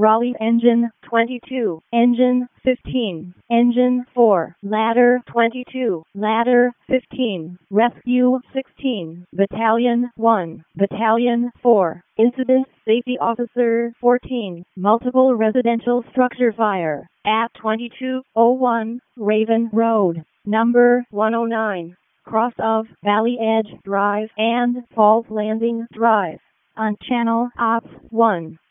Raleigh Engine 22, Engine 15, Engine 4, Ladder 22, Ladder 15, Rescue 16, Battalion 1, Battalion 4, Incident Safety Officer 14, Multiple Residential Structure Fire at 2201 Raven Road, number 109, cross of Valley Edge Drive and Falls Landing Drive, on Channel Ops 1.